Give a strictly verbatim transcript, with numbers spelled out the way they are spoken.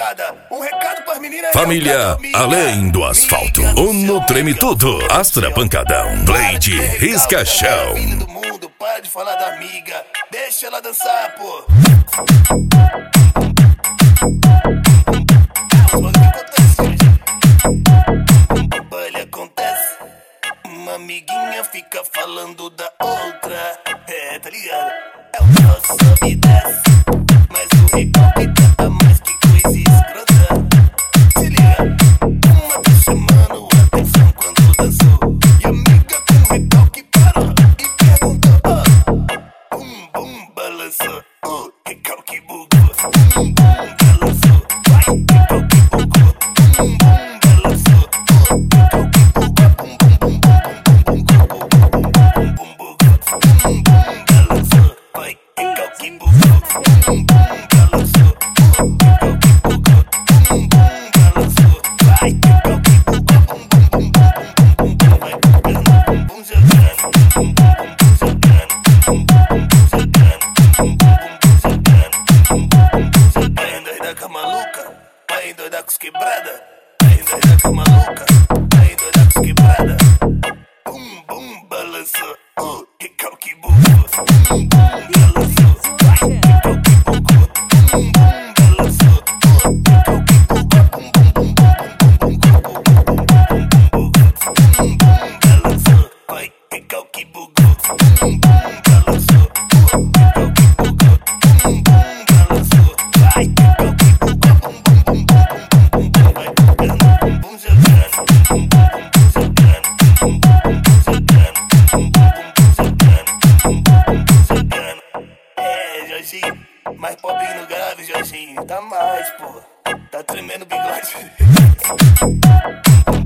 pancada. Um recado pras meninas. Família Além do Asfalto. O No Treme Tudo. Astra Pancadão. Blade Risca Show. Do mundo, para de falar da amiga. Deixa ela dançar, pô. Olha, acontece. Uma amiguinha fica falando da outra. É, tá ligado? É o nosso sobe e desce. Mas o recalque tá mais que coisa escrota. Se liga, uma tá chamando a atenção quando dançou. E a amiga com recalque parou e perguntou: oh, bum bum balançou, o recalque bugou. Bum bum balançou, vai, recalque bugou. Bum bum balançou, o recalque bugou. Bum bum bum bum bum bum bum bum bum bugou. Bum bum balançou, vai, recalque bugou. Bum bum balançou, o recalque bugou. Bum bum balançou, vai, recalque bugou. Bum bum bum bum bum bum vai tocando, bum bum jogando, bum bum bum bum jogando, bum bum bum bum jogando, bum bum bum bum jogando, bum bum bum bum jogando. Vai endoidar com a maluca, vai endoidar com os quebrada, vai endoidar com a maluca, vai endoidar com os quebrada. Bum bum balançou, o recalque bugou. Bum bum balançou, vai, recalque bugou. Bum bum balançou, o recalque bugou. Bum bum bum bum bum bum bum bum bum bum bum. Bum bum balançou, vai, recalque bugou. Bum bum balançou, o recalque bugou. Bum bum balançou, vai, recalque bugou. Bum bum bum bum bum bum bum vai tocando, bum bum jogando, bum bum bum bum jogando, bum bum bum bum jogando, bum bum bum bum jogando, bum bum bum bum jogando. É, Jorginho, mais pobrinho no grave, Jorginho, tá mais, pô. Tá tremendo o bigode.